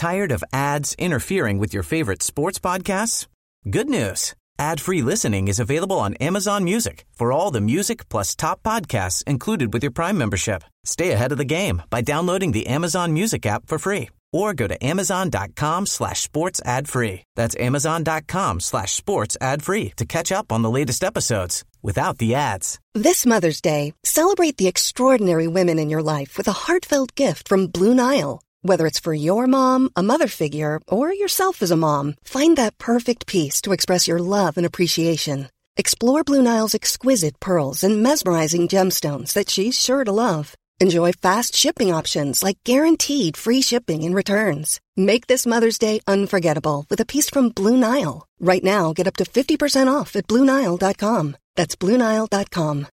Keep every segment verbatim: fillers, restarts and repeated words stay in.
Tired of ads interfering with your favorite sports podcasts? Good news. Ad-free listening is available on Amazon Music for all the music plus top podcasts included with your Prime membership. Stay ahead of the game by downloading the Amazon Music app for free or go to amazon.com slash sports ad free. That's amazon.com slash sports ad free to catch up on the latest episodes without the ads. This Mother's Day, celebrate the extraordinary women in your life with a heartfelt gift from Blue Nile. Whether it's for your mom, a mother figure, or yourself as a mom, find that perfect piece to express your love and appreciation. Explore Blue Nile's exquisite pearls and mesmerizing gemstones that she's sure to love. Enjoy fast shipping options like guaranteed free shipping and returns. Make this Mother's Day unforgettable with a piece from Blue Nile. Right now, get up to fifty percent off at blue nile dot com. That's blue nile dot com.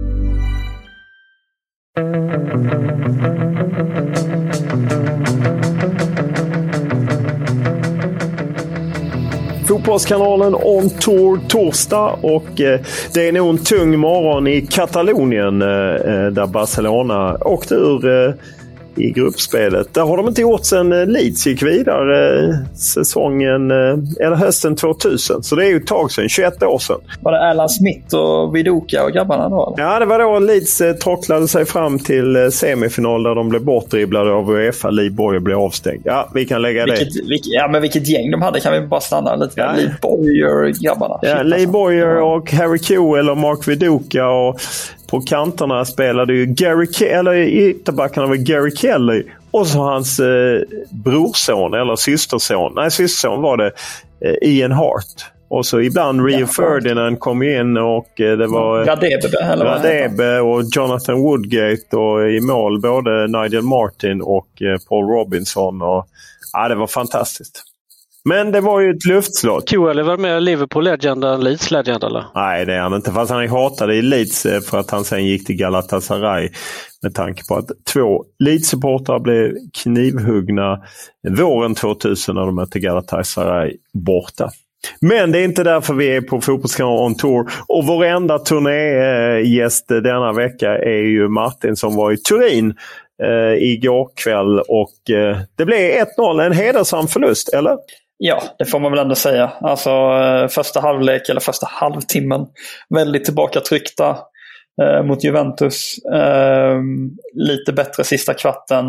Fotbollskanalen on tour torsdag och eh, det är nog en tung morgon i Katalonien eh, där Barcelona åkte ur eh, i gruppspelet. Där har de inte gjort sen eh, Leeds gick vidare eh, säsongen eh, eller hösten tvåtusen. Så det är ju ett tag sedan, tjugoett år sedan. Var det Alan Smith och Viduka och grabbarna då? Ja, det var då Leeds eh, tråcklade sig fram till eh, semifinal där de blev bortdribblade av UEFA. Lee Bowyer blev avstängd. Ja, vi kan lägga vilket, det. Vilket, ja, men vilket gäng de hade kan vi bara stanna lite. Ja. Lee Bowyer grabbarna. Ja, Shit, Lee alltså. Bowyer och Harry Kewell och Mark Viduka och på kanterna spelade ju Gary Ke- eller i ytterbackarna var Gary Kelly och så hans eh, brorson eller systerson. Nej, systerson var det eh, Ian Hart. Och så ibland Rio ja, Ferdinand kom in och eh, det var Radebe, Radebe och Jonathan Woodgate och i mål både Nigel Martin och eh, Paul Robinson. Och, ja, det var fantastiskt. Men det var ju ett luftslott. Kewell var med Liverpool Legend än Leeds Legend eller? Nej, det är han inte. Fast han hatade i Leeds för att han sen gick till Galatasaray med tanke på att två Leeds-supportrar blev knivhuggna våren tvåtusen när de mötte Galatasaray borta. Men det är inte därför vi är på Fotbollskanalen on tour. Och vår enda turnégäst denna vecka är ju Martin som var i Turin eh, igår kväll. Och eh, det blev ett noll, en hedersam förlust, eller? Ja, det får man väl ändå säga. Alltså första halvlek eller första halvtimmen väldigt tillbakatryckta eh, mot Juventus. Eh, lite bättre sista kvarten.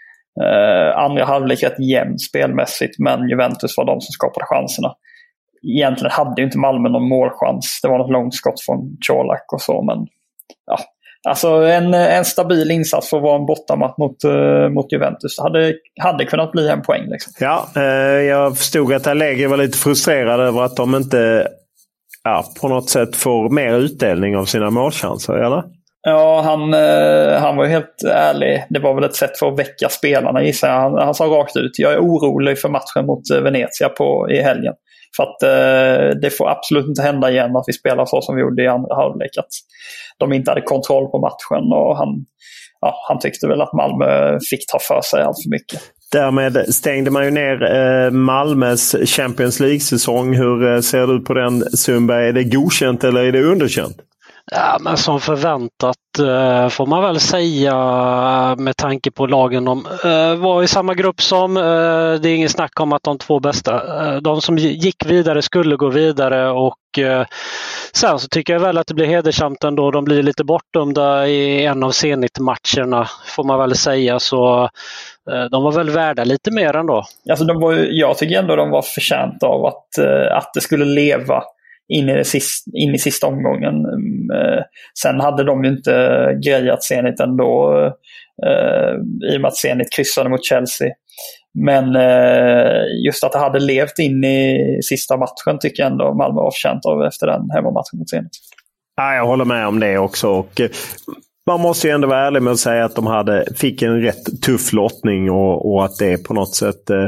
Eh, andra halvlek rätt jämn spelmässigt, men Juventus var de som skapade chanserna. Egentligen hade ju inte Malmö någon målchans. Det var något långskott från Colak och så, men ja. Alltså en, en stabil insats för att vara en bortamatch mot, uh, mot Juventus. Det hade, hade kunnat bli en poäng. Liksom. Ja, eh, jag förstod att Allegri var lite frustrerad över att de inte ja, på något sätt får mer utdelning av sina målchanser, eller? Ja, han, eh, han var ju helt ärlig. Det var väl ett sätt för att väcka spelarna, gissar jag. Han, han sa rakt ut, jag är orolig för matchen mot Venezia på, i helgen. För att eh, det får absolut inte hända igen att vi spelar så som vi gjorde i andra halvlek. Att de inte hade kontroll på matchen och han, ja, han tyckte väl att Malmö fick ta för sig allt för mycket. Därmed stängde man ju ner eh, Malmös Champions League-säsong. Hur eh, ser det ut på den, Sundberg? Är det godkänt eller är det underkänt? Ja, men som förväntat eh, får man väl säga med tanke på lagen de eh, var i samma grupp som. Eh, det är ingen snack om att de två bästa, eh, de som gick vidare skulle gå vidare och eh, sen så tycker jag väl att det blir hedersamt ändå. De blir lite bortdömda i en av Zenit-matcherna får man väl säga, så eh, de var väl värda lite mer ändå. Alltså de var, jag tycker ändå de var förtjänta av att, eh, att det skulle leva in i, sista, in i sista omgången. Eh, sen hade de ju inte grejat Zenit ändå eh, i och med att Zenit kryssade mot Chelsea. Men eh, just att det hade levt in i sista matchen tycker jag ändå Malmö var förtjänt av efter den hemmamatchen mot Zenit. Ja, jag håller med om det också. Och man måste ju ändå vara ärlig med att säga att de hade, fick en rätt tuff lottning och, och att det på något sätt eh,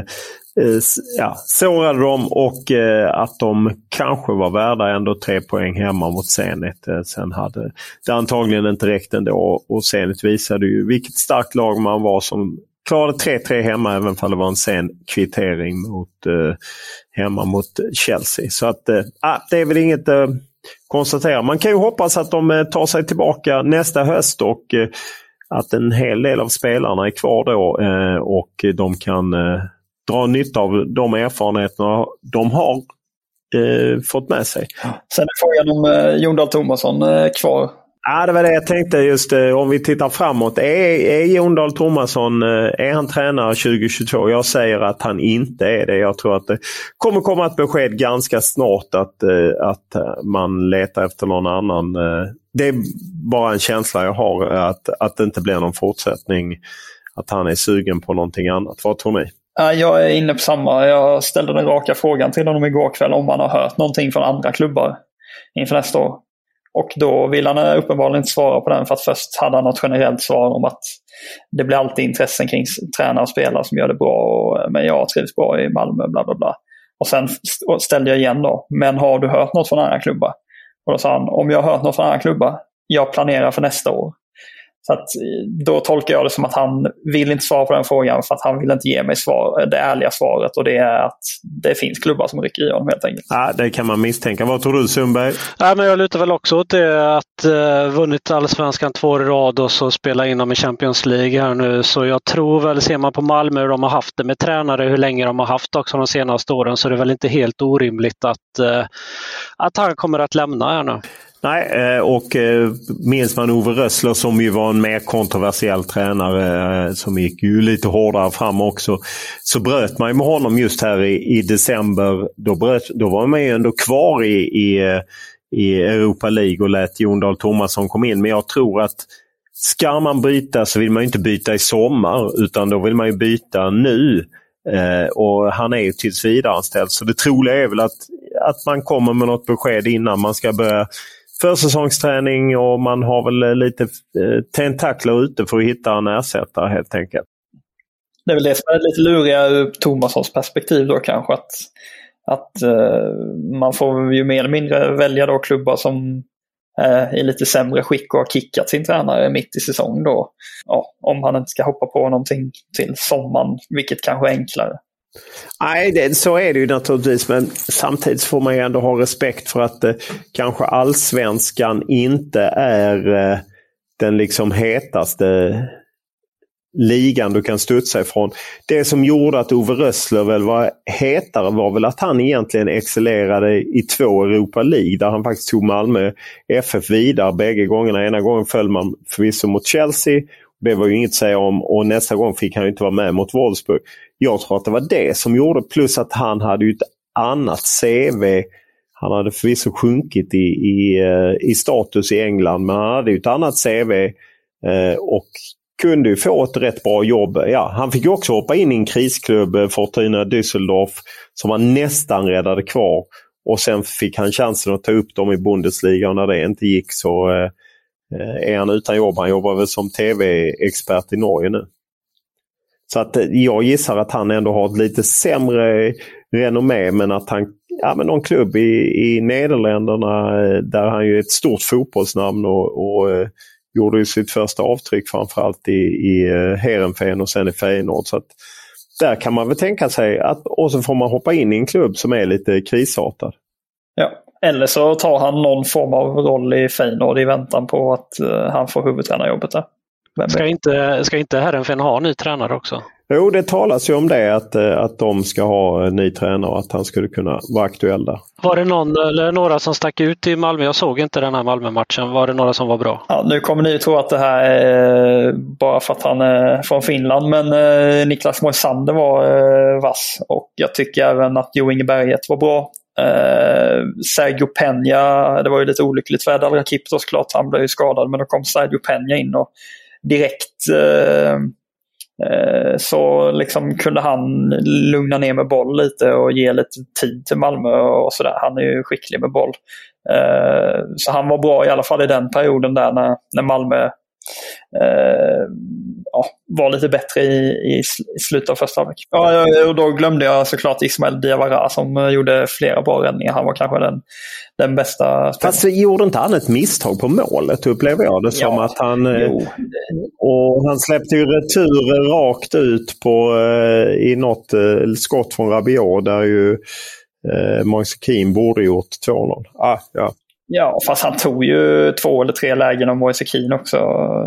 ja, sårade dem och eh, att de kanske var värda ändå tre poäng hemma mot Zenit. Eh, sen hade det antagligen inte räckt ändå och Zenit visade ju vilket starkt lag man var som klarade tre tre hemma även om det var en sen kvittering mot, eh, hemma mot Chelsea. Så att eh, det är väl inget eh, konstatera. Man kan ju hoppas att de eh, tar sig tillbaka nästa höst och eh, att en hel del av spelarna är kvar då eh, och de kan eh, dra nytta av de erfarenheterna de har eh, fått med sig. Sen är frågan om eh, Jon Dahl Tomasson eh, kvar. Ja, det var det jag tänkte just om vi tittar framåt. Är, är Jon Dahl Tomasson, är han tränare tjugo tjugotvå? Jag säger att han inte är det. Jag tror att det kommer komma ett besked ganska snart att, att man letar efter någon annan. Det är bara en känsla jag har att, att det inte blir någon fortsättning. Att han är sugen på någonting annat. Vad tror ni? Jag är inne på samma. Jag ställde den raka frågan till honom igår kväll om han har hört någonting från andra klubbar inför nästa år. Och då vill han uppenbarligen inte svara på den, för att först hade han något generellt svar om att det blir alltid intressen kring tränare och spelare som gör det bra, och, men jag trivs bra i Malmö, bla bla bla. Och sen ställde jag igen då, men har du hört något från andra klubbar? Och då sa han, om jag har hört något från andra klubbar, jag planerar för nästa år. Så att, då tolkar jag det som att han vill inte svara på den frågan, för att han vill inte ge mig svar, det ärliga svaret, och det är att det finns klubbar som rycker i honom helt enkelt. Ja, det kan man misstänka. Vad tror du, Sundberg? Ja, men jag lutar väl också åt det, att uh, vunnit Allsvenskan två år i rad och så spela in dem i Champions League här nu. Så jag tror väl, ser man på Malmö hur de har haft det med tränare, hur länge de har haft också de senaste åren, så är det väl inte helt orimligt att, uh, att han kommer att lämna här nu. Nej, och minns man Ove Rössler som ju var en mer kontroversiell tränare som gick ju lite hårdare fram också, så bröt man ju med honom just här i, i december. Då, bröt, då var man ju ändå kvar i, i, i Europa League och lät Jon Dahl Tomasson komma in. Men jag tror att ska man byta så vill man ju inte byta i sommar, utan då vill man ju byta nu. Eh, och han är ju tills vidare anställd, så det troliga är väl att, att man kommer med något besked innan man ska börja försäsongsträning, och man har väl lite eh, tentakler ute för att hitta en ersättare helt enkelt. Det är väl det som är lite luriga ur Tomassons perspektiv då kanske, att, att eh, man får ju mer eller mindre välja då klubbar som eh, är lite sämre skick och har kickat sin tränare mitt i säsong då. Ja, om han inte ska hoppa på någonting till sommaren, vilket kanske är enklare. Nej, det, så är det ju naturligtvis, men samtidigt får man ju ändå ha respekt för att eh, kanske allsvenskan inte är eh, den liksom hetaste ligan du kan studsa ifrån. Det som gjorde att Ove Rössler väl var hetare var väl att han egentligen excellerade i två Europa League, där han faktiskt tog Malmö F F vidare bägge gångerna. Ena gången föll man förvisso mot Chelsea, det var ju inget att säga om, och nästa gång fick han ju inte vara med mot Wolfsburg. Jag tror att det var det som gjorde, plus att han hade ju ett annat C V. Han hade förvisso sjunkit i, i, i status i England, men han hade ju ett annat C V och kunde ju få ett rätt bra jobb. Ja, han fick ju också hoppa in i en krisklubb, Fortuna Düsseldorf, som han nästan räddade kvar. Och sen fick han chansen att ta upp dem i Bundesliga, och när det inte gick så eh, är han utan jobb. Han jobbar väl som tv-expert i Norge nu. Så att jag gissar att han ändå har ett lite sämre renommé, men att han, ja, men någon klubb i, i Nederländerna där han ju är ett stort fotbollsnamn och, och eh, gjorde ju sitt första avtryck framförallt i, i Heerenveen och sen i Feyenoord. Så att där kan man väl tänka sig att, och så får man hoppa in i en klubb som är lite krisartad. Ja, eller så tar han någon form av roll i Feyenoord i väntan på att uh, han får huvudtränarjobbet där. Ska inte, ska inte Heerenveen ha ny tränare också? Jo, det talas ju om det, att, att de ska ha en ny tränare och att han skulle kunna vara aktuell där. Var det någon eller några som stack ut i Malmö? Jag såg inte den här Malmö-matchen. Var det några som var bra? Ja, nu kommer ni tro att det här är bara för att han är från Finland, men eh, Niklas Moisander var eh, vass, och jag tycker även att Jo Inge Berget var bra. Eh, Sergio Peña, det var ju lite olyckligt för Edal Rakip då såklart, han blev ju skadad, men då kom Sergio Peña in och direkt eh, så liksom kunde han lugna ner med boll lite och ge lite tid till Malmö och sådär. Han är ju skicklig med boll. Så han var bra i alla fall i den perioden där när, när Malmö ja, var lite bättre i, i slutet av första halvlek. Ja, och då glömde jag såklart Ismael Diawara som gjorde flera bra räddningar. Han var kanske den, den bästa spelaren. Fast gjorde inte han ett misstag på målet, upplever jag det som, ja, att han jo. Och han släppte ju retur rakt ut på i något skott från Rabiot där ju eh, Moise Kean borde gjort två noll. Ah, ja. Ja, fast han tog ju två eller tre lägen av Moise Kean också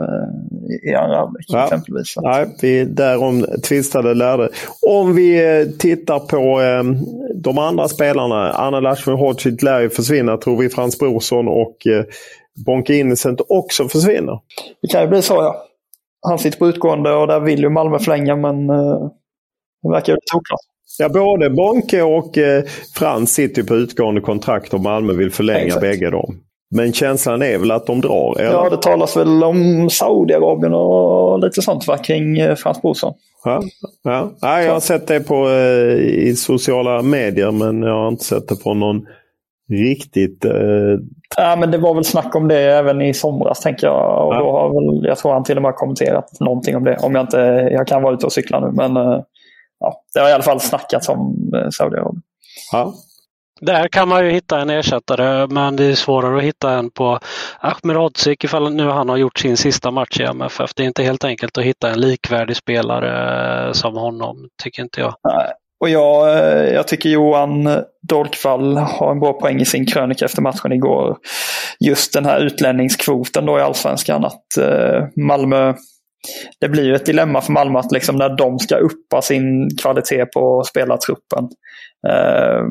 i andra halvlek ja. exempelvis. Nej, vi därom tvistade lärde. Om vi tittar på eh, de andra spelarna, Anna Lashmi-Hodzic lär ju försvinna, tror vi. Frans Brorsson och eh, Bonke Innocent också försvinner. Det kan ju bli så, ja. Han sitter på utgående och där vill ju Malmö förlänga, men eh, det verkar ju lite oklart. Ja, både Bonke och eh, Frans sitter på utgående kontrakt och Malmö vill förlänga Exakt. bägge dem. Men känslan är väl att de drar, eller? Ja, det talas väl om Saudiarabien och lite sånt va, kring eh, Frans Brorsson. Ja, ja. ja, jag har sett det på, eh, i sociala medier, men jag har inte sett det på någon riktigt... Eh... Ja, men det var väl snack om det även i somras, tänker jag. Och ja. då har väl, jag tror han till och med kommenterat någonting om det. Om jag inte, jag kan vara ute och cykla nu, men... Eh... Ja, det har i alla fall snackats om Saudiarabien. Ja. Där kan man ju hitta en ersättare, men det är svårare att hitta en på Ahmedhodzic ifall nu han har gjort sin sista match i M F F. Det är inte helt enkelt att hitta en likvärdig spelare som honom, tycker inte jag. Nej. Och jag, jag tycker Johan Dolkvall har en bra poäng i sin krönika efter matchen igår. Just den här utlänningskvoten då i Allsvenskan, att Malmö... Det blir ju ett dilemma för Malmö att liksom när de ska uppa sin kvalitet på spelartruppen. Eh,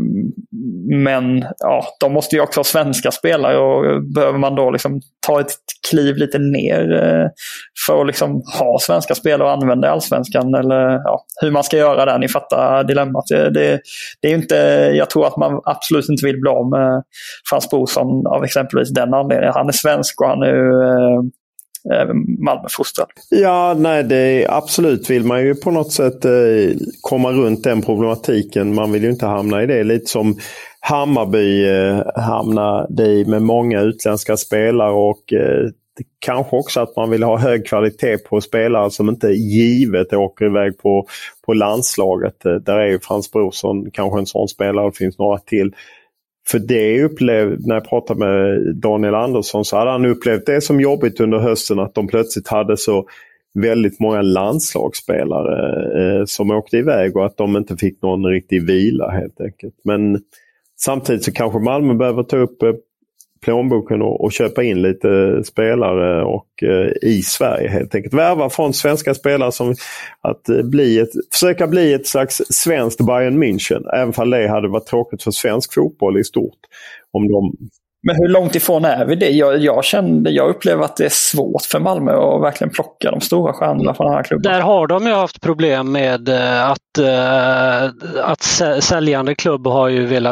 men ja, de måste ju också ha svenska spelare, och behöver man då liksom ta ett kliv lite ner eh, för att liksom ha svenska spelare och använda i Allsvenskan, eller ja, hur man ska göra där, ni fattar dilemmat. Det, det, det är inte, jag tror att man absolut inte vill bli av med Frans Brorsson av exempelvis den anledningen. Han är svensk och han är ju eh, Malmö-fostrad. Ja, nej, det absolut vill man ju på något sätt eh, komma runt den problematiken. Man vill ju inte hamna i det. Lite som Hammarby eh, hamnade i med många utländska spelare, och eh, kanske också att man vill ha hög kvalitet på spelare som inte givet åker iväg på, på landslaget. Eh, där är ju Frans Brorsson kanske en sån spelare, och det finns några till. För det upplevde, när jag pratade med Daniel Andersson, så hade han upplevt det som jobbigt under hösten, att de plötsligt hade så väldigt många landslagsspelare eh, som åkte iväg, och att de inte fick någon riktig vila helt enkelt. Men samtidigt så kanske Malmö behöver ta upp eh, plånboken och, och köpa in lite spelare och eh, i Sverige helt enkelt. Värva från svenska spelare som att eh, bli ett, försöka bli ett slags svenskt Bayern München, även om det hade varit tråkigt för svensk fotboll i stort. Om de... Men hur långt ifrån är vi det? Jag, jag, kände, jag upplever att det är svårt för Malmö att verkligen plocka de stora stjärnorna från den här klubben. Där har de ju haft problem med att, att säljande klubb har ju velat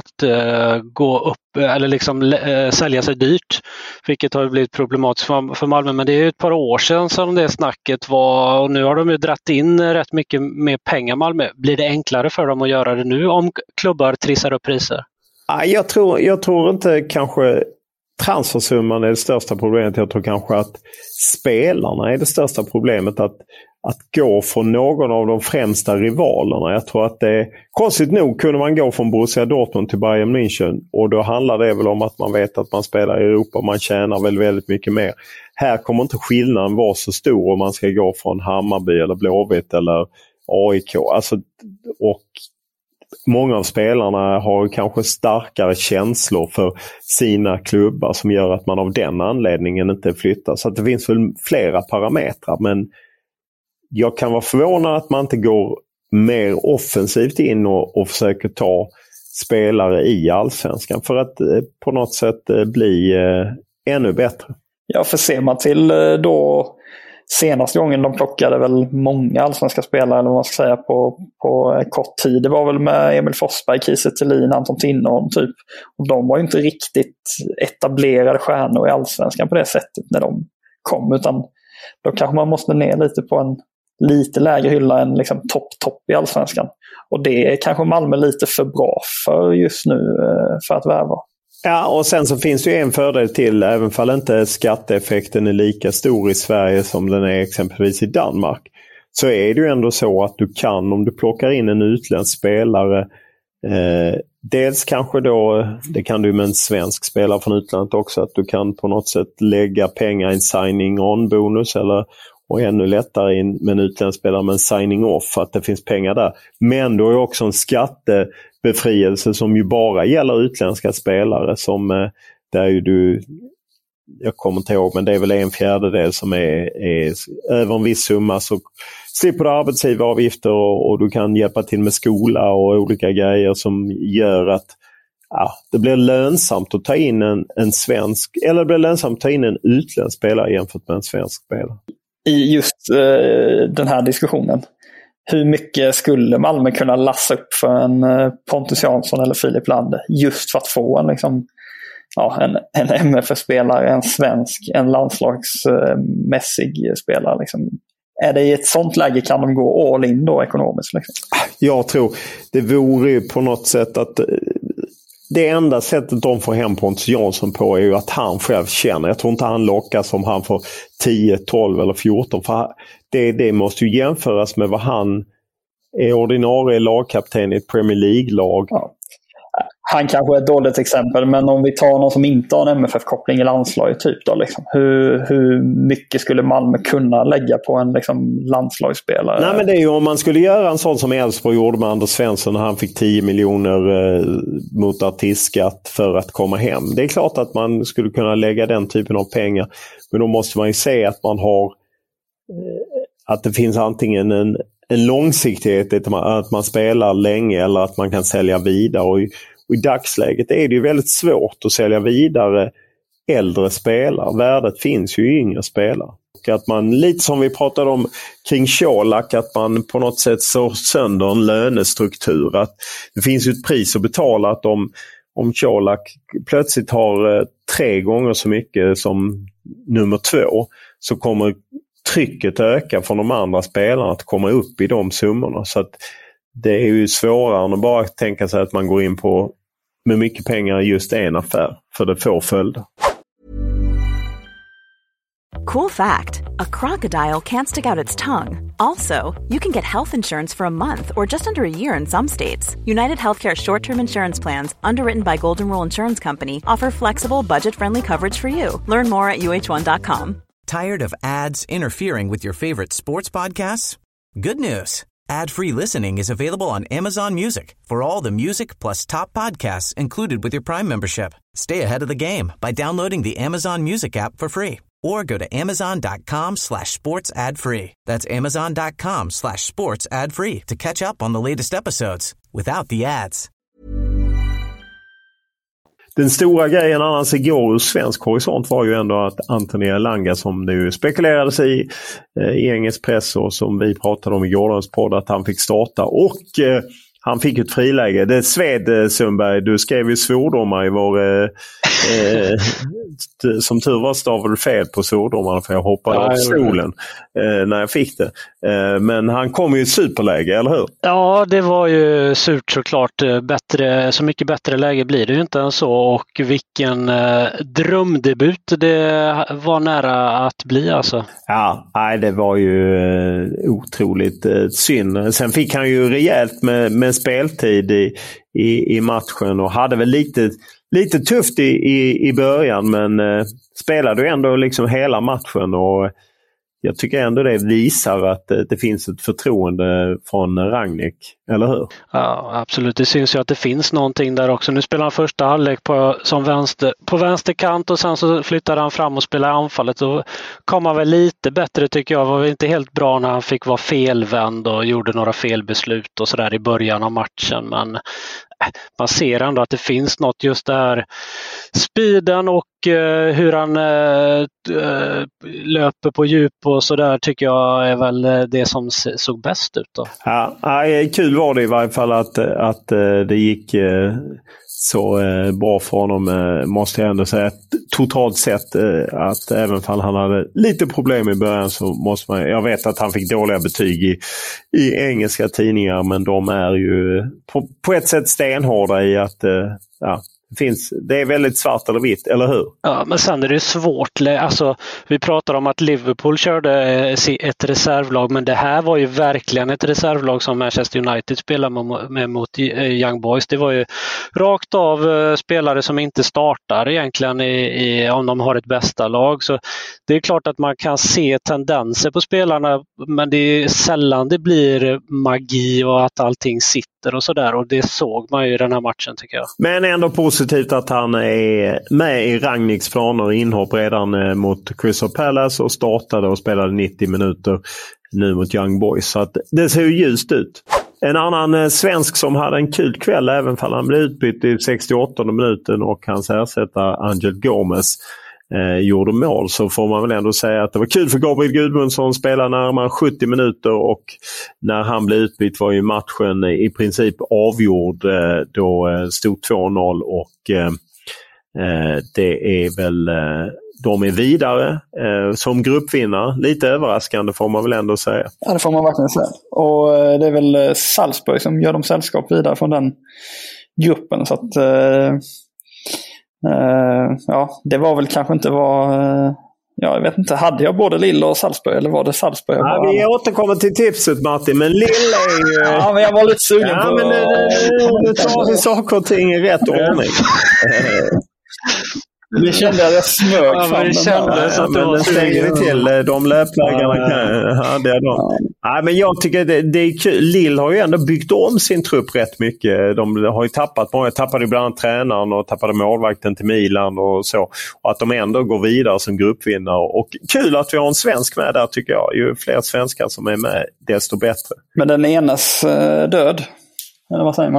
gå upp eller liksom sälja sig dyrt, vilket har blivit problematiskt för Malmö. Men det är ju ett par år sedan som det snacket var, och nu har de ju dratt in rätt mycket mer pengar Malmö. Blir det enklare för dem att göra det nu om klubbar trissar upp priser? Jag tror, jag tror inte kanske transfersumman är det största problemet. Jag tror kanske att spelarna är det största problemet. Att, att gå från någon av de främsta rivalerna. Jag tror att det är, konstigt nog kunde man gå från Borussia Dortmund till Bayern München. Och då handlar det väl om att man vet att man spelar i Europa. Man tjänar väl väldigt mycket mer. Här kommer inte skillnaden vara så stor om man ska gå från Hammarby eller Blåvitt eller A I K. Alltså, och många av spelarna har kanske starkare känslor för sina klubbar som gör att man av den anledningen inte flyttar. Så att det finns väl flera parametrar, men jag kan vara förvånad att man inte går mer offensivt in och, och försöker ta spelare i Allsvenskan för att eh, på något sätt eh, bli eh, ännu bättre. Ja, för ser man till eh, då senaste gången de plockade väl många allsvenska spelare, eller vad man ska säga, på, på kort tid. Det var väl med Emil Forsberg, Kiese Thelin, Anton Tinnerholm typ. Och de var ju inte riktigt etablerade stjärnor i allsvenskan på det sättet när de kom, utan då kanske man måste ner lite på en lite lägre hylla än liksom topp-topp i allsvenskan. Och det är kanske Malmö lite för bra för just nu för att värva. Ja, och sen så finns det ju en fördel till, även fall inte skatteeffekten är lika stor i Sverige som den är exempelvis i Danmark. Så är det ju ändå så att du kan, om du plockar in en utländsk spelare, eh, dels kanske då, det kan du med en svensk spelare från utlandet också, att du kan på något sätt lägga pengar i en signing-on-bonus eller, och ännu lättare in med en utländsk spelare med en signing-off, att det finns pengar där. Men då är också en skattebefrielse som ju bara gäller utländska spelare som, där är ju du, jag kommer inte ihåg, men det är väl en fjärdedel som är, är över en viss summa, så slipper du arbetsgivaravgifter och, och du kan hjälpa till med skola och olika grejer som gör att ja, det blir lönsamt att ta in en, en svensk, eller det blir lönsamt att ta in en utländsk spelare jämfört med en svensk spelare. I just eh, den här diskussionen, hur mycket skulle Malmö kunna lassa upp för en eh, Pontus Jansson eller Filip Lander just för att få en, liksom, ja, en, en M F F-spelare, en svensk, en landslagsmässig eh, spelare liksom. Är det i ett sånt läge kan de gå all in då ekonomiskt? Liksom? Jag tror det vore ju på något sätt att det enda sättet de får hem Pontus Jansson på är ju att han själv känner. Jag tror inte han lockas om han får tio, tolv eller fjorton. För det, det måste ju jämföras med vad han är ordinarie lagkapten i ett Premier League-lag. Ja. Han kanske är ett dåligt exempel, men om vi tar någon som inte har en M F F-koppling i landslaget typ då, liksom, hur, hur mycket skulle Malmö kunna lägga på en liksom, landslagsspelare? Nej, men det är ju om man skulle göra en sån som Elfsborg gjorde med Anders Svensson när han fick tio miljoner eh, mot artistskatt för att komma hem. Det är klart att man skulle kunna lägga den typen av pengar, men då måste man ju se att man har eh, att det finns antingen en en långsiktighet, att man spelar länge eller att man kan sälja vidare. Och i, och i dagsläget är det ju väldigt svårt att sälja vidare äldre spelare. Värdet finns ju i yngre spelare. Och att man, lite som vi pratade om kring Colak, att man på något sätt så sönder en lönestruktur. Att det finns ju ett pris att betala, att om, om Colak plötsligt har eh, tre gånger så mycket som nummer två, så kommer trycket ökar från de andra spelarna att komma upp i de summorna. Så att det är ju svårare än att bara tänka sig att man går in på med mycket pengar i just en affär, för det får följder. Cool fact, a crocodile can't stick out its tongue. Also, you can get health insurance for a month or just under a year in some states. United Healthcare short-term insurance plans, underwritten by Golden Rule Insurance Company, offer flexible, budget-friendly coverage for you. Learn more at U H one dot com. Tired of ads interfering with your favorite sports podcasts? Good news. Ad-free listening is available on Amazon Music for all the music plus top podcasts included with your Prime membership. Stay ahead of the game by downloading the Amazon Music app for free or go to amazon.com slash sports ad free. That's amazon.com slash sports ad free to catch up on the latest episodes without the ads. Den stora grejen annars igår ur svensk horisont var ju ändå att Anthony Elanga, som det ju spekulerades i i engelsk press och som vi pratade om i gårdagens podd, att han fick starta och eh, han fick ett friläge. Det sved, Sundberg. Du skrev ju svordomar i vår... Eh, eh, som tur var stavade du fel på svordomarna, för jag hoppade ja, av stolen eh, när jag fick det. Eh, men han kom ju i superläge, eller hur? Ja, det var ju surt såklart. Bättre, så mycket bättre läge blir det ju inte än så. Och vilken eh, drömdebut det var nära att bli alltså. Ja, nej, det var ju eh, otroligt eh, synd. Sen fick han ju rejält med, med speltid i, i, i matchen och hade väl lite, lite tufft i, i, i början, men eh, spelade ju ändå liksom hela matchen, och jag tycker ändå det visar att eh, det finns ett förtroende från Rangnick, eller hur? Ja, absolut. Det syns ju att det finns någonting där också. Nu spelar han första halvlek på, som vänster, på vänsterkant, och sen så flyttar han fram och spelar anfallet, och kom han väl lite bättre tycker jag. Var inte helt bra när han fick vara felvänd och gjorde några felbeslut och sådär i början av matchen, men man ser ändå att det finns något, just det här speeden och eh, hur han eh, löper på djup och sådär, tycker jag är väl det som såg bäst ut då. Ja, kul var det i varje fall att, att det gick så bra för honom, måste jag ändå säga. Totalt sett, att även om han hade lite problem i början, så måste man, jag vet att han fick dåliga betyg i, i engelska tidningar, men de är ju på, på ett sätt stenhårda i att ja, det finns, det är väldigt svart eller vitt, eller hur? Ja, men sen är det svårt. Alltså, vi pratar om att Liverpool körde ett reservlag, men det här var ju verkligen ett reservlag som Manchester United spelar med, med mot Young Boys. Det var ju rakt av uh, spelare som inte startar egentligen i, i, om de har ett bästa lag. Så det är klart att man kan se tendenser på spelarna, men det är sällan det blir magi och att allting sitter assister och sådär, och det såg man ju i den här matchen tycker jag. Men ändå positivt att han är med i Rangnicks planer, inhopp redan mot Crystal Palace och startade och spelade nittio minuter nu mot Young Boys. Så att det ser ju ljust ut. En annan eh, svensk som hade en kul kväll, även om han blev utbytt i sextioåttonde minuten och hans ersättare Angel Gomes eh, gjorde mål, så får man väl ändå säga att det var kul för Gabriel Gudmundsson, spelade närmare sjuttio minuter, och när han blev utbytt var ju matchen i princip avgjord. Eh, då eh, stod två noll och eh, eh, det är väl... Eh, De är vidare eh, som gruppvinnare. Lite överraskande får man väl ändå säga. Ja, det får man verkligen säga. Och eh, det är väl Salzburg som gör dem sällskap vidare från den gruppen. Så att eh, eh, ja, det var väl kanske inte vad... Eh, ja, jag vet inte. Hade jag både Lille och Salzburg, eller var det Salzburg? Ja, vi återkommer till tipset, Martin. Men Lille är ju... Ja, men jag var lite sugen ja, på... Men nu tar vi saker och ting i rätt ordning. Det kände jag, jag smög ja, fram det kändes ja, att men det var den stänger vi till. De löpläggarna ja, kan... Ja, det är de. Ja. Nej, men jag tycker det, det är kul. Lille har ju ändå byggt om sin trupp rätt mycket. De har ju tappat många. Tappade bland annat tränaren och tappade målvakten till Milan och så. Och att de ändå går vidare som gruppvinnare. Och kul att vi har en svensk med där, tycker jag. Ju fler svenskar som är med, desto bättre. Men den enes eh, död, eller vad säger man?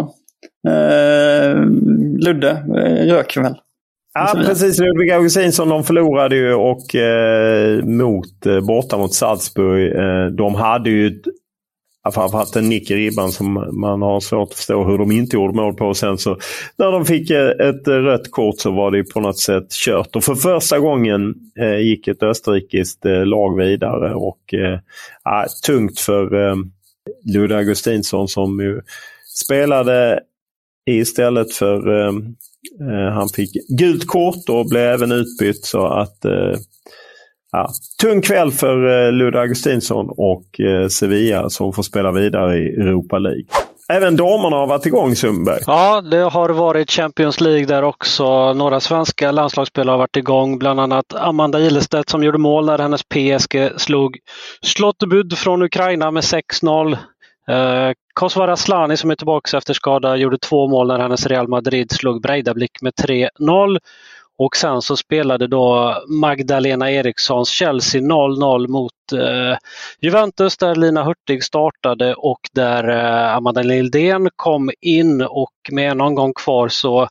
Eh, Ludde eh, rök väl? Ja, precis. Ludvig Augustinsson, de förlorade ju och eh, mot, eh, borta mot Salzburg. Eh, de hade ju haft en nick i ribban som man har svårt att förstå hur de inte gjorde mål på. Och sen så när de fick ett rött kort så var det på något sätt kört. Och för första gången eh, gick ett österrikiskt eh, lag vidare. Och eh, tungt för eh, Ludvig Augustinsson som ju spelade istället för... Eh, han fick gult kort och blev även utbytt, så att eh, ja, tung kväll för eh, Ludvig Augustinsson och eh, Sevilla som får spela vidare i Europa League. Även damerna har varit igång, Sundberg. Ja, det har varit Champions League där också. Några svenska landslagsspelare har varit igång, bland annat Amanda Ilestedt som gjorde mål när hennes P S G slog Zlotbud från Ukraina med sex noll. Eh, Kosovare Asllani som är tillbaka efter skada gjorde två mål när hennes Real Madrid slog Breidablik med tre noll. Och sen så spelade då Magdalena Erikssons Chelsea noll noll mot eh, Juventus, där Lina Hurtig startade och där eh, Amanda Lindén kom in, och med en omgång kvar så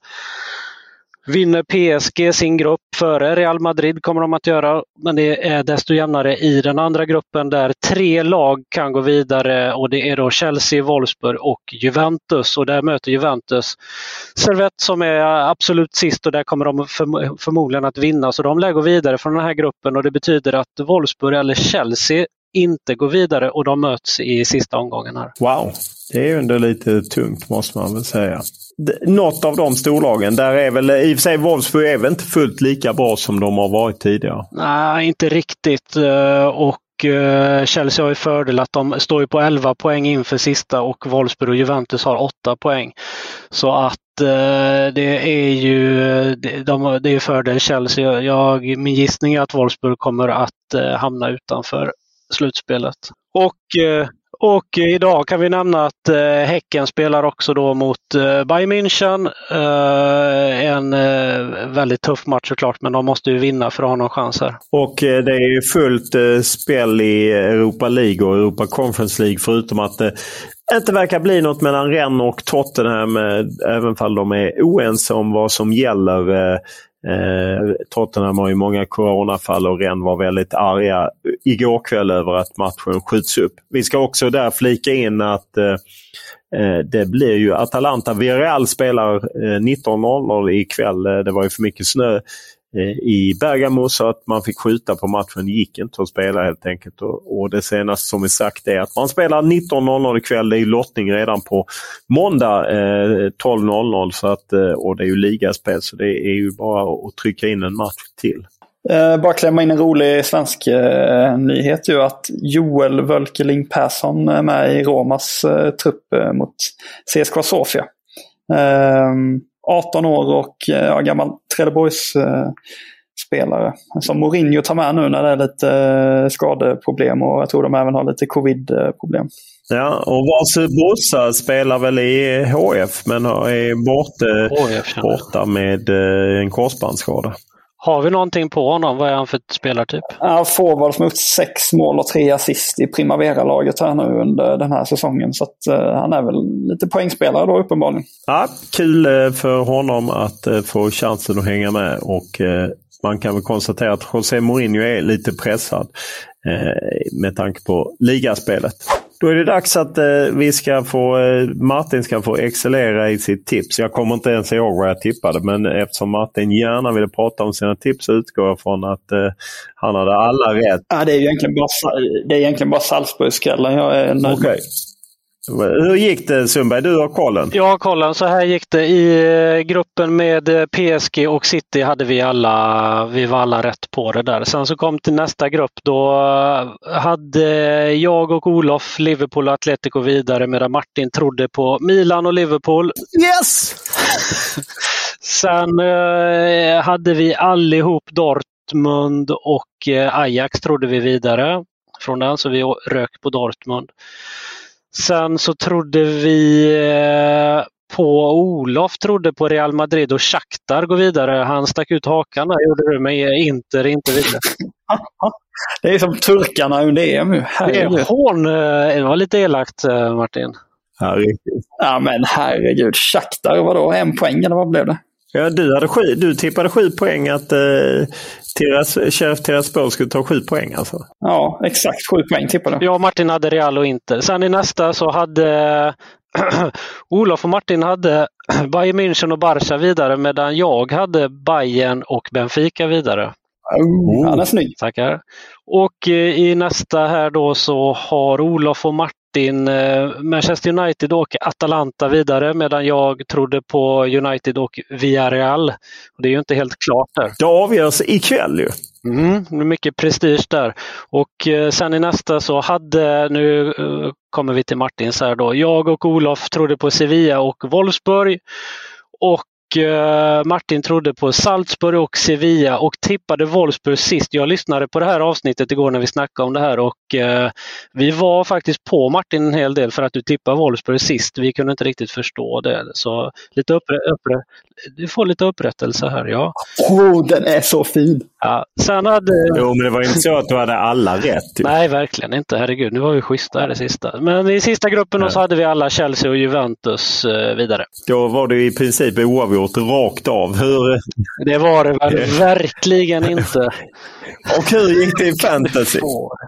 vinner P S G sin grupp före Real Madrid, kommer de att göra, men det är desto jämnare i den andra gruppen där tre lag kan gå vidare, och det är då Chelsea, Wolfsburg och Juventus, och där möter Juventus Servette som är absolut sist, och där kommer de för, förmodligen att vinna, så de lär gå vidare från den här gruppen, och det betyder att Wolfsburg eller Chelsea inte går vidare och de möts i sista omgången här. Wow, det är ju ändå lite tungt måste man väl säga. Något av de storlagen, där är väl i och för sig Wolfsburg är väl inte fullt lika bra som de har varit tidigare. Nej, inte riktigt, och Chelsea har ju fördel att de står ju på elva poäng inför sista, och Wolfsburg och Juventus har åtta poäng. Så att det är ju de, det är fördel Chelsea. Jag, min gissning är att Wolfsburg kommer att hamna utanför slutspelet. Och Och idag kan vi nämna att eh, Häcken spelar också då mot eh, Bayern München. Eh, en eh, väldigt tuff match såklart, men de måste ju vinna för att ha någon chans här. Och eh, det är ju fullt eh, spel i Europa League och Europa Conference League, förutom att det eh, inte verkar bli något mellan Rennes och Tottenham, eh, även fall de är oense om vad som gäller. Eh, Eh, Tottenham har ju många coronafall och Rennes var väldigt arga igår kväll över att matchen skjuts upp. Vi ska också där flika in att eh, det blir ju Atalanta Villarreal spelar eh, nitton noll noll ikväll. Det var ju för mycket snö eh, i Bergamo så att man fick skjuta på matchen. Det gick inte att spela helt enkelt. Och, och det senaste som är sagt är att man spelar nitton noll noll ikväll. Det är ju lottning redan på måndag eh, tolv noll noll, så att, eh, och det är ju ligaspel, så det är ju bara att trycka in en match till. Eh, bara klämma in en rolig svensk eh, nyhet ju, att Joel Völkeling Persson är med i Romas eh, trupp eh, mot C S K A Sofia. Eh, arton år och eh, gammal Trelleborgs eh, spelare. Som Mourinho tar med nu när det är lite skadeproblem och jag tror de även har lite covid-problem. Ja, och Vasu Bossa spelar väl i H F men är borta, H F, borta med en korsbandsskada. Har vi någonting på honom? Vad är han för spelartyp? Ja, forward som gjort sex mål och tre assist i Primavera-laget här nu under den här säsongen. Så att, uh, han är väl lite poängspelare då uppenbarligen. Ja, kul för honom att uh, få chansen att hänga med och uh, man kan väl konstatera att José Mourinho är lite pressad uh, med tanke på ligaspelet. Då är det dags att eh, vi ska få, eh, Martin ska få excellera i sitt tips. Jag kommer inte ens ihåg vad jag tippade, men eftersom Martin gärna ville prata om sina tips utgår jag från att eh, han hade alla rätt. Ja, det är egentligen bara, det är egentligen bara Salzburgskrällen. Jag är nöjd. Okej. Hur gick det, Sundberg? Du har kollen. Jag har kollen. Så här gick det. I gruppen med P S G och City hade vi alla, vi var alla rätt på det där. Sen så kom till nästa grupp. Då hade jag och Olof Liverpool och Atletico vidare medan Martin trodde på Milan och Liverpool. Yes! Sen eh, hade vi allihop Dortmund och eh, Ajax trodde vi vidare från den, så vi rök på Dortmund. Sen så trodde vi eh, på Olof, trodde på Real Madrid och Shakhtar går vidare. Han stack ut hakan där, gjorde det med Inter, inte vidare. Det är som turkarna under E M. Det är hån, det var lite elakt, Martin. Ja, riktigt. Ja, men herregud, Shakhtar, vadå? En poäng eller vad blev det? Ja, du, hade sju, du tippade sju poäng att eh, Tiras, Sheriff Tiraspol skulle ta sju poäng alltså. Ja, exakt sju poäng tippade. Jag och Martin hade Real och Inter. Sen i nästa så hade Olof och Martin hade Bayern München och Barca vidare medan jag hade Bayern och Benfica vidare. Oh, han är snygg. Tackar. Och i nästa här då så har Olof och Martin eh, Manchester United och Atalanta vidare medan jag trodde på United och Villarreal. Och det är ju inte helt klart där. Det avgörs ikväll ju. Mm, mycket prestige där. Och eh, sen i nästa så hade, nu eh, kommer vi till Martins här då. Jag och Olof trodde på Sevilla och Wolfsburg. Och Martin trodde på Salzburg och Sevilla och tippade Wolfsburg sist. Jag lyssnade på det här avsnittet igår när vi snackade om det här och eh, vi var faktiskt på Martin en hel del för att du tippade Wolfsburg sist. Vi kunde inte riktigt förstå det. Så lite uppre, uppre, du får lite upprättelse här, ja. Oh, den är så fin! Ja, sen hade... Jo, men det var inte så att du hade alla rätt. Typ. Nej, verkligen inte. Herregud, nu var vi schyssta här i sista. Men i sista gruppen ja. Så hade vi alla Chelsea och Juventus eh, vidare. Då var det i princip oavgjort rakt av. Hur... Det var det väl verkligen inte. Och hur gick det i fantasy?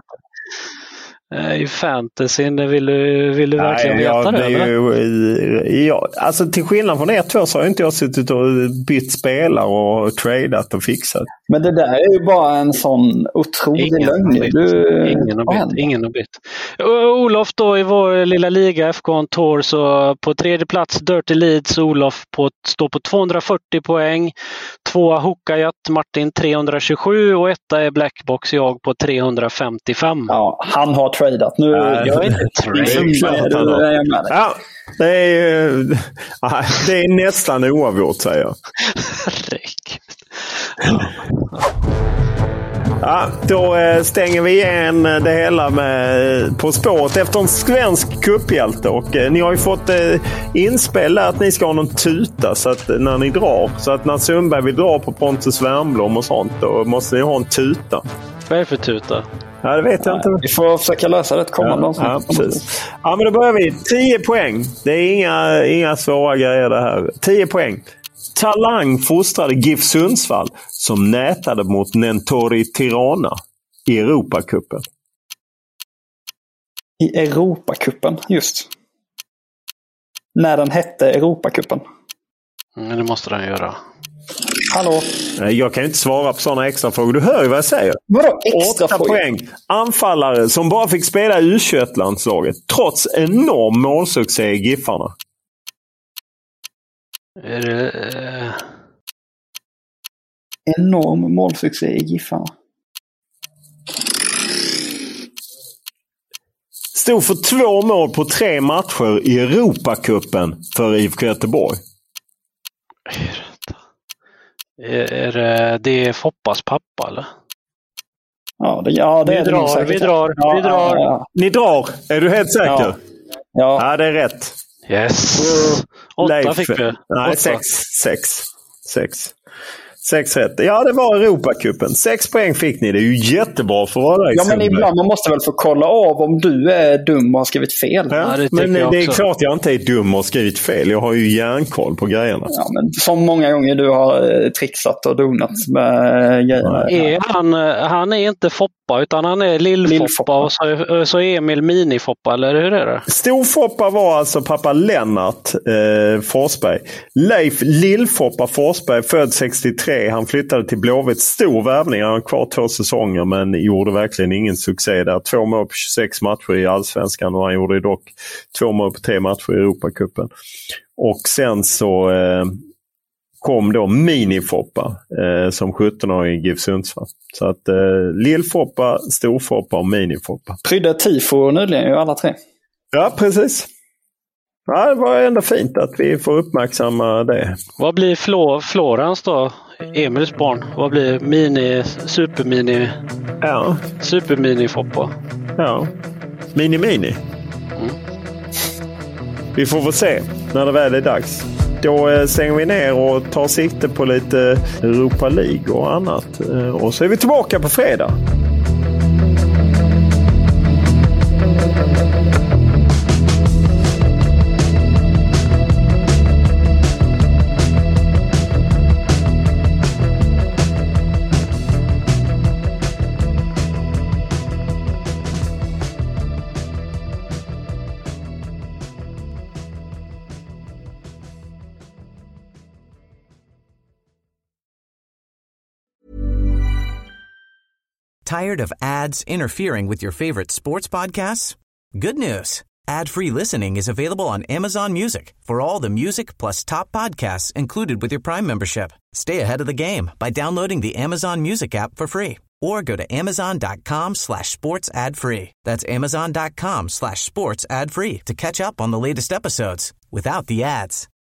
I fantasyn, vill du, vill du verkligen Nej, veta ja, det? det är ju, ja, alltså till skillnad från er två så har inte jag suttit och bytt spelare och tradat och fixat. Men det där är ju bara en sån otrolig lögn. Du... Ingen har bytt. Ingen har bytt. Olof då i vår lilla liga F K on Tour, så på tredje plats Dirty Leeds, Olof på, står på tvåhundrafyrtio poäng. Tvåa Hookajat, Martin trehundratjugosju och etta är Blackbox, jag på trehundrafemtiofem. Ja, han har tradat. Nu äh, jag är inte tradat. Ja, det är, det är nästan oavgjort, säger jag. Ja, då stänger vi igen det hela med På spåret efter en svensk kupphjälte. Och eh, ni har ju fått eh, inspel att ni ska ha någon tuta så att när ni drar. Så att när Sundberg vill dra på Pontus Wernbloom och sånt, då måste ni ha en tuta. Vad är det för tuta? Ja, det vet jag inte. Vi får försöka lösa det kommande. Ja, ja, precis. Ja, men då börjar vi. tio poäng. Det är inga, inga svåra grejer det här. tio poäng. Talang fostrade GIF Sundsvall som nätade mot Nentori Tirana i Europacupen. I Europacupen, just. När den hette Europacupen. Mm, det måste den göra. Hallå? Jag kan inte svara på sådana extra frågor. Du hör ju vad jag säger. Vadå extra Åtta frågor? poäng. Anfallare som bara fick spela i U tjugoett-landslaget trots enorm målsuccé i Giffarna. Är det, eh... enorm målsuccé i Giffarna. Stod för två mål på tre matcher i Europacupen för I F K Göteborg. Är, är det, det är Foppas pappa eller? Ja, det, ja, det vi, är det drar, säkert. vi drar, ja, vi drar. Ja, ja. Ni drar, är du helt säker? Ja, ja. ja det är rätt. Yes. Åtta Leif, fick vi. Nej, Åtta. sex. Sex. Sex. Sex rätt. Ja, det var Europacupen. Sex poäng fick ni. Det är ju jättebra för att vara där. Ja, men ibland man måste väl få kolla av om du är dum och har skrivit fel. Ja, Ja, det men jag det är också. klart jag inte är dum och har skrivit fel. Jag har ju järnkoll på grejerna. Ja, men som många gånger du har eh, trixat och donat med grejerna. Är han, han är inte Foppa utan han är Lill-Foppa Lill-Foppa. Mm. och så, så är Emil Mini-Foppa, eller hur är det? Storfoppa var alltså pappa Lennart eh, Forsberg. Leif Lill-Foppa Forsberg, född sextiotre. Han flyttade till Blåvitt. Stor värvning. Han var kvar två säsonger men gjorde verkligen ingen succé där. Två mål på tjugosex matcher i Allsvenskan och han gjorde dock två mål på tre matcher i Europacupen. Och sen så eh, kom då Mini-Foppa eh, som sjutton-åring i GIF Sundsvall. Så att eh, Lill-Foppa, Storfoppa och Mini-Foppa. Prydde tifo nyligen ju alla tre. Ja, precis. Ja, det var ändå fint att vi får uppmärksamma det. Vad blir Flå, Florens då? Emils barn. Vad blir mini, supermini, Ja, supermini-Foppa? ja. Mini-Mini. Mm. Vi får väl se när det väl är dags. Då eh, stänger vi ner och tar sikte på lite Europa League och annat. Eh, och så är vi tillbaka på fredag. Tired of ads interfering with your favorite sports podcasts? Good news. Ad-free listening is available on Amazon Music for all the music plus top podcasts included with your Prime membership. Stay ahead of the game by downloading the Amazon Music app for free or go to amazon.com slash sports ad free. That's amazon.com slash sports ad free to catch up on the latest episodes without the ads.